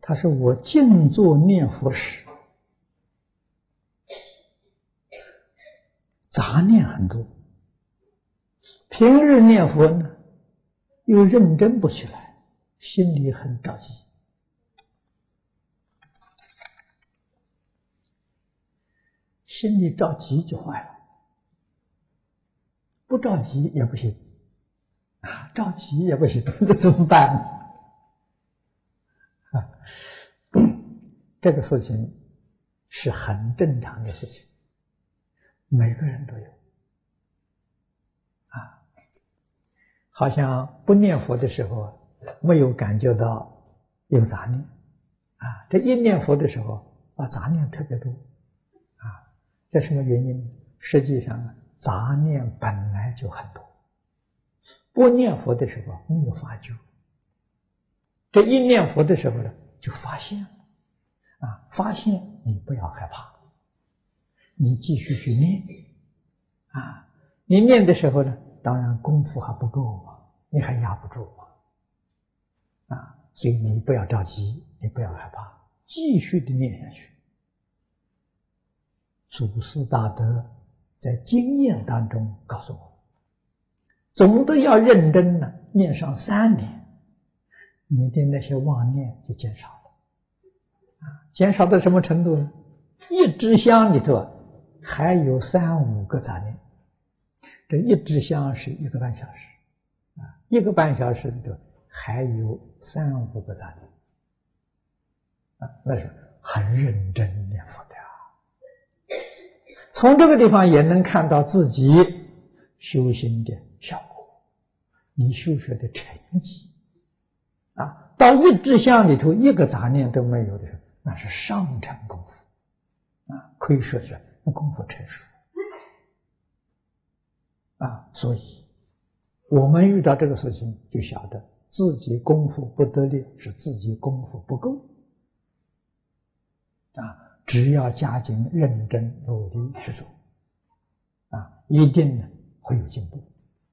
他说我静坐念佛时，杂念很多，平日念佛呢又认真不起来，心里很着急。心里着急就坏了，不着急也不行啊，着急也不行，那怎么办呢？啊，这个事情是很正常的事情，每个人都有啊。好像不念佛的时候没有感觉到有杂念啊，这一念佛的时候杂念特别多啊，这什么原因？实际上杂念本来就很多，不念佛的时候没有发觉，这一念佛的时候呢就发现了啊，发现你不要害怕，你继续去念啊，你念的时候呢当然功夫还不够嘛，你还压不住嘛啊，所以你不要着急，你不要害怕，继续的念下去。祖师大德在经验当中告诉我，总的要认真的念上3年，你的那些妄念就减少了减少到什么程度呢？一支香里头还有3、5个杂念，这一支香是1个半小时1个半小时里头还有3、5个杂念那是很认真念佛的从这个地方也能看到自己修行的效果，你修学的成绩到一支香里头1个杂念都没有的时候，那是上乘功夫可以说是那功夫成熟所以我们遇到这个事情就晓得自己功夫不得力，是自己功夫不够只要加紧认真努力去做一定会有进步。